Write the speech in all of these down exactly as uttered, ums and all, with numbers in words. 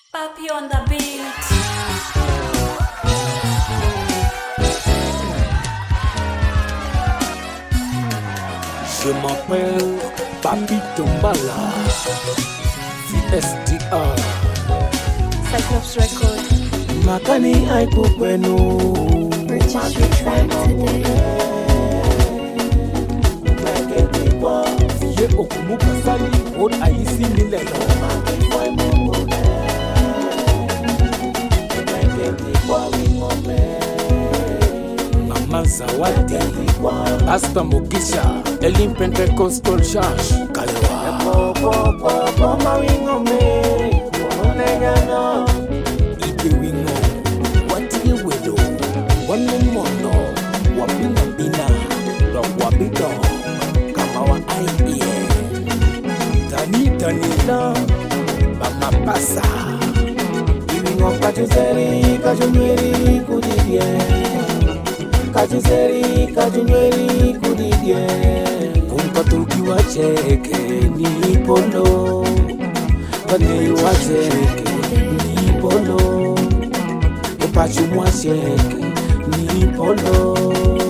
Papi on the beat. Je m'appelle Papi Tombala, V S D R Cyclops Record. Makani aiku kwenu. Purchase your track today. Ye okumuka sali od aisi milelo. Mama Zawadi, Pastor Mugisha, Elim Pentecostal Church, Kalewa. Ike wingo, wati wedo, wanu mono, wabina bina, wabito, kama wa aiye. Tani tani la, mama pasa. Iwingo kachuseri, kachumiri kudidye. Kachuseri, kachumiri kudidye. Kumkatuki wacheke ni polo, kani wacheke ni polo. Upachu mwacheke ni polo.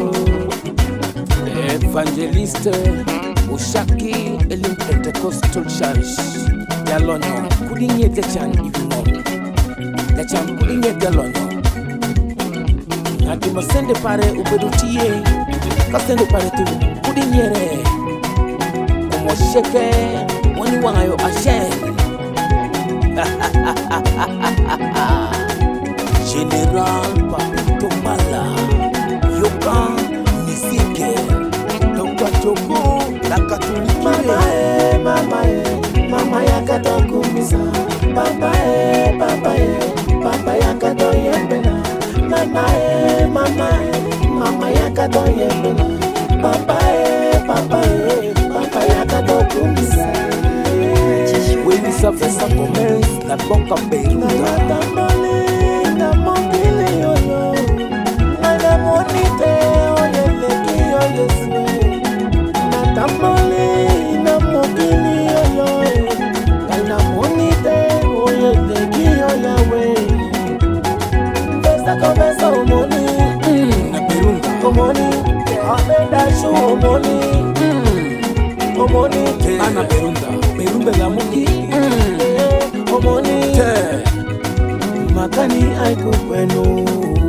Evangeliste Ushaki Elim Pentecostal Church Yalonyo Kudinye Dechan Ivimo Dechan Kudinye Yalonyo Nati masende pare ubedutie Kasende pare tu Kudinyere Kumo sheke Wani wangayo ashen General Papi Tombala Yoka Nisike Toka Choko Lakatuliki Mama eh, mama eh, mama yakatokumisa. Papa eh, papa eh, papa yakatoyembela. Mama eh, mama eh, mama yakatoyembela. Papa eh, papa eh, papa yakatokumisa. Weni safesa commence na bonka Beirut. Natamole na mongile yoyo, na monite oyeleki oyeswe. Natamole na mongile yoyo, na monite oyeleki oyawe. Besa kobesa omoni, Na Berunga. omoni, abeda shu omoni, omoni Ana Berunga. Berunga la muki. omoni. Te. Makani aiku kwenu.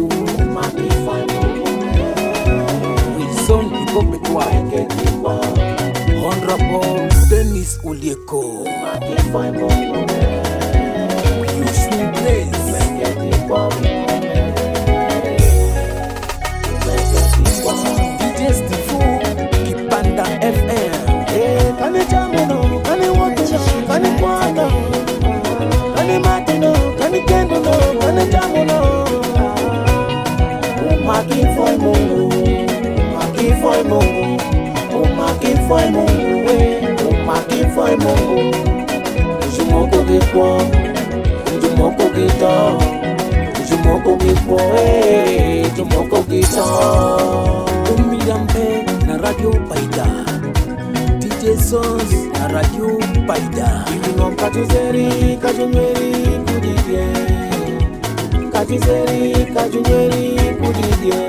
Wilson Ikopekwa. Honorable Dennis Ulieko. Houston Place. D J Stifu. Kipanda F M. Kani jamuno, kani watuno, kani kwano, kani matino, kani kenduno, kani jamuno. Umaki foi mungu, umaki foi mungu, umaki foi mungu we, umaki foi mungu. Ujumoko gikwo, ujumoko gito, ujumoko gikwo we, ujumoko gito. Umiyambe na Radio Paida. D J Sons na Radio Paida. Iwingo kachuseri, kachumeri kudidye. Kachuseri, kachumeri kudidye.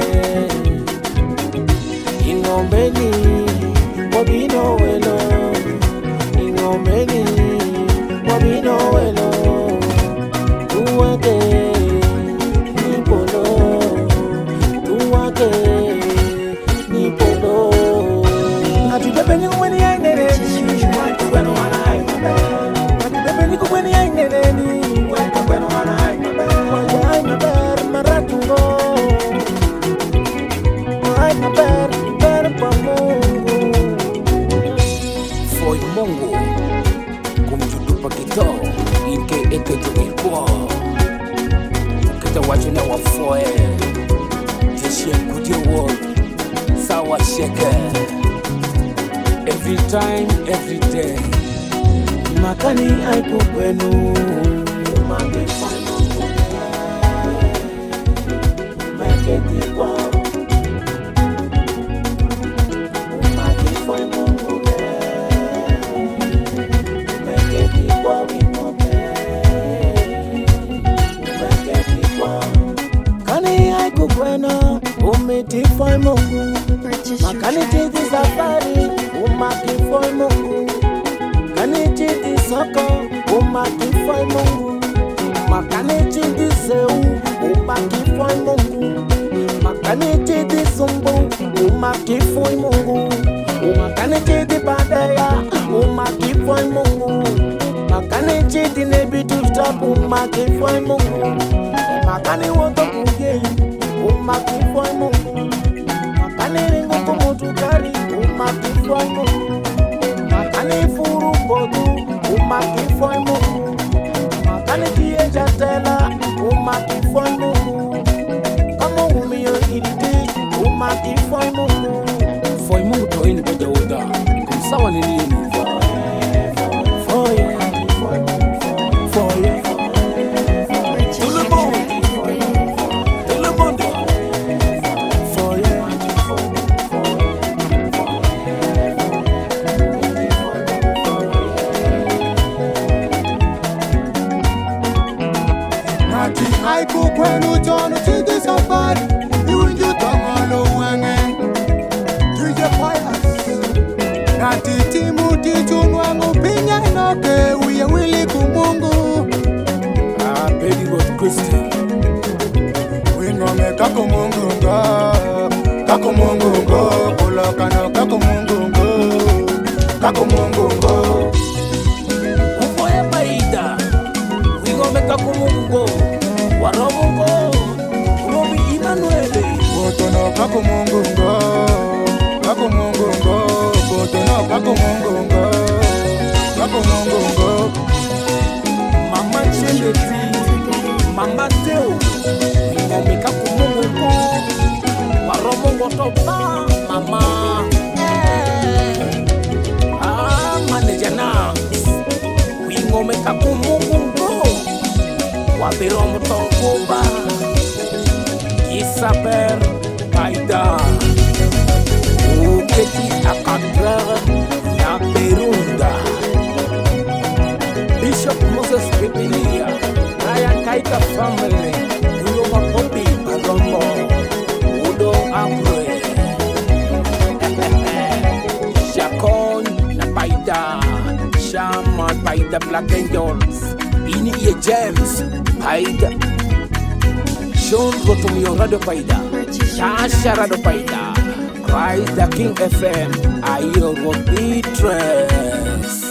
Ingombeni, wabino welo. Ingombeni, wabino welo. Tuwake, nipolo. Tuwake, nipolo. Atubebe ni kwenye ya nene. Kwenu wana hai mabe. Atubebe ni kwenye ya nene. Kwenu wana hai mabe. Waja hai mabe, maratungo. Hai mabe, ber pa Mungu. Foi Mongo. Kumjudupa kito. Ike eke tukikwa. Kita wachuna wa foe. Jeshie kutie wo. Sawa sheke. Every time, every day. Makani aiku kwenu. Meketi kwa. Umaki foi Mungu. Meketi kwa wimote. tifoi Mungu, Purchase your makaniti tracks safari umakifoi Mungu, kaniti soko umakifoi Mungu, makaniti seu umakifoi Mungu, makaniti sumbu umakifoi Mungu, makaniti badaya umakifoi Mungu, makaniti nebitu stop umakifoi Mungu, makani woto kuye umakifoi Mungu, makani ringo kumutukari umakifoi Mungu, makani furu bodu umakifoi Mungu, makani kie jatela umakifoi Mungu, kama umio iriti umakifoi Mungu. Foi Mungu toini kwa jauda kumsawa ni nini Foye, foye, Purchase your tracks today. Ele bonde foye. Nati haiku kwenu tono tidi safari Iwinju tongolo wange Tuje pilots Nati timu titu nwangu pinya enoke Uye wili kumungu Ah, baby was Christian. Winome kako mungu ngo Kako mungu ngo Kulokano kako mungu ngo Kako mungu ngo Ufoya paida Wingomeka kumungo Waromungo Robi Emmanuele Botono kako mungu ngo Kako mungu ngo Botono kako mungu ngo Kako mungu ngo Mama Cheleti Mama Teo Wingomeka kumungo Waromungo topa Mama Eh. Ah, manager now Wingomeka kumungo Wabiromu tongoba Isaber Paida Uketi akadra ya Berunda Bishop Moses Bibilia Ryan Kaika family Uyoma Popi Adombo Udo Amre Shakon na Paida Shaman Paida Black Angels Ini ye James Paida Sean Rotomio Radio Paida Shasha Radio Paida Christ the King F M Ayo Robi Trends